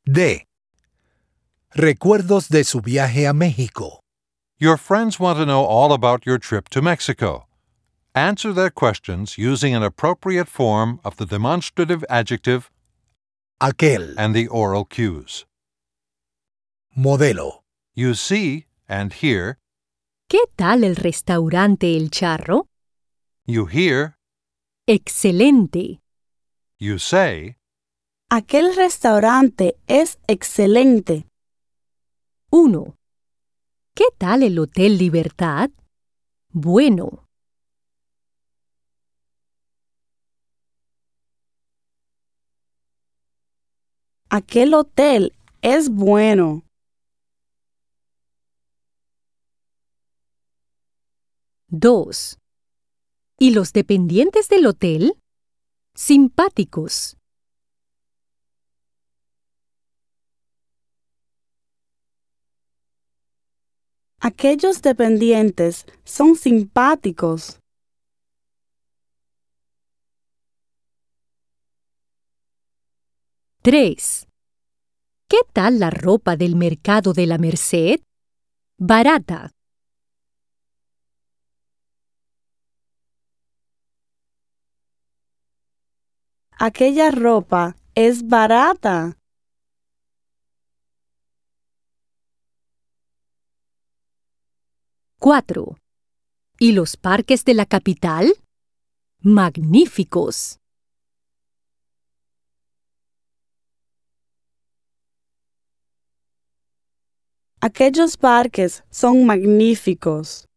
D. Recuerdos de su viaje a México. Your friends want to know all about your trip to Mexico. Answer their questions using an appropriate form of the demonstrative adjective Aquel. and the oral cues. Modelo. You see and hear. ¿Qué tal el restaurante El Charro? You hear. Excelente. You say. Aquel restaurante es excelente. 1. ¿Qué tal el Hotel Libertad? Bueno. Aquel hotel es bueno. 2. ¿Y los dependientes del hotel? Simpáticos. Aquellos dependientes son simpáticos. 3. ¿Qué tal la ropa del mercado de la Merced? Barata. Aquella ropa es barata. 4. ¿Y los parques de la capital? Magníficos. Aquellos parques son magníficos.